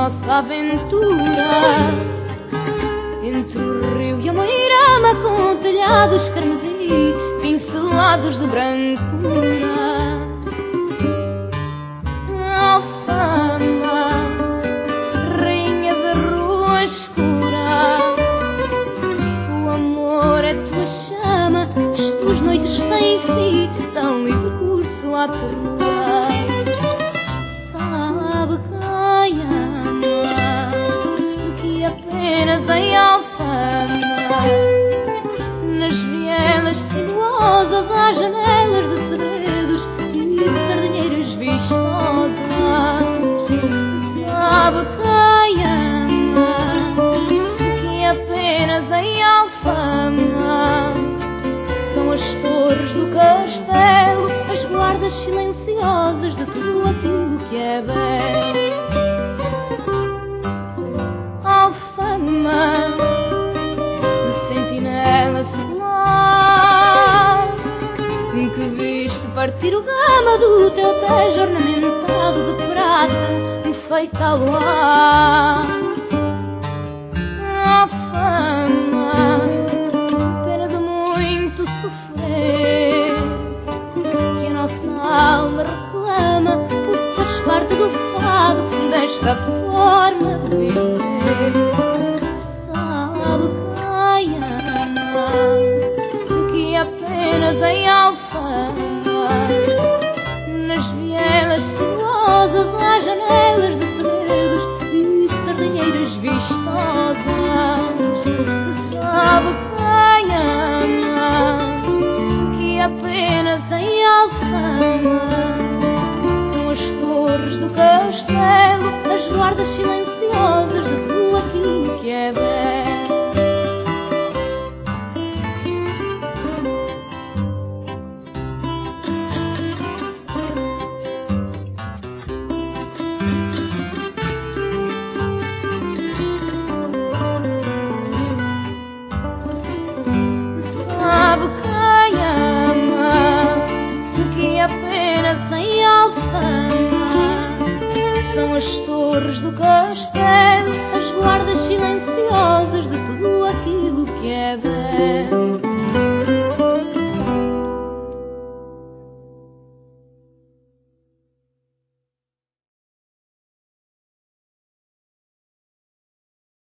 nossa aventura. Entre o rio e a Moirama, com telhados carmesim pincelados de brancura. Alfama, rainha da rua escura, o amor é tua chama, as tuas noites sem fim dão livre curso à ternura. Sabe quem ama, que apenas em Alfama, nas vielas sinuosas, às janelas de segredos e sardinheiras vistosas. Sabe quem ama, que apenas em Alfama são as torres do castelo, as guardas silenciosas de tudo aquilo que é belo. Alfama, sentinela solar, que viste partir o gama do teu tejo ornamentado de prata, feita ao luar. Alfama, pena de muito sofrer, que a nossa alma reclama, por seres parte do fado desta forma de viver. Sabe quem ama, que apenas em Alfama, nas vielas sinuosas, às janelas de segredos e sardinheiras vistosas. Sabe quem ama, que apenas em Alfama são as torres do castelo, as guardas silenciosas de tudo aquilo que é belo. Sabe quem ama, que apenas em Alfama são as torres do castelo, as guardas